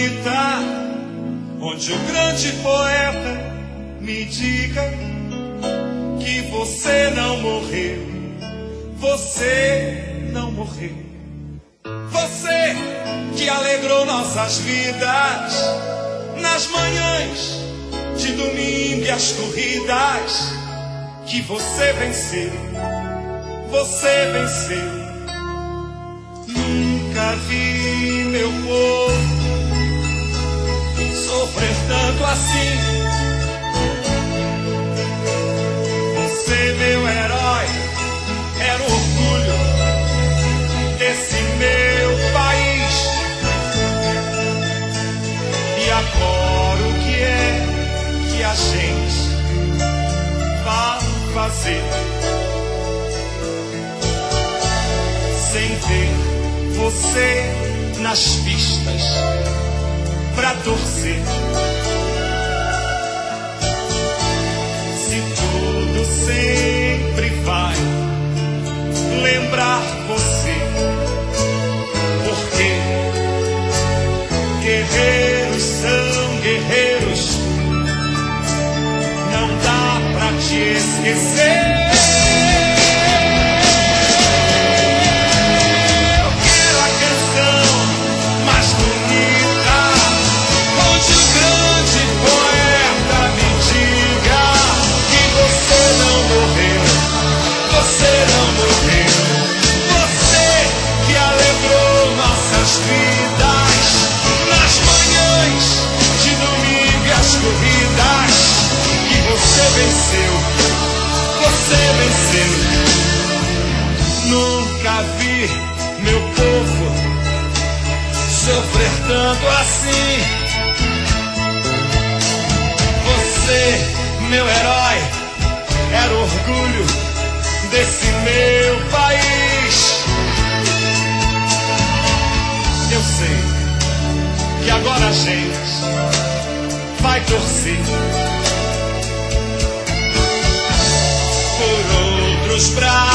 bonita, onde o grande poeta me diga que você não morreu, você não morreu. Você que alegrou nossas vidas nas manhãs de domingo e as corridas, que você venceu, você venceu. Nunca vi meu povo sofrer tanto assim. Você, meu herói, era o orgulho desse meu país. E agora o que é que a gente vai fazer sem ver você nas pistas pra torcer? Se tudo sempre vai lembrar você, porque guerreiros são guerreiros, não dá pra te esquecer. Você venceu. Nunca vi meu povo sofrer tanto assim. Você, meu herói, era o orgulho desse meu país. Eu sei que agora a gente vai torcer por outros braços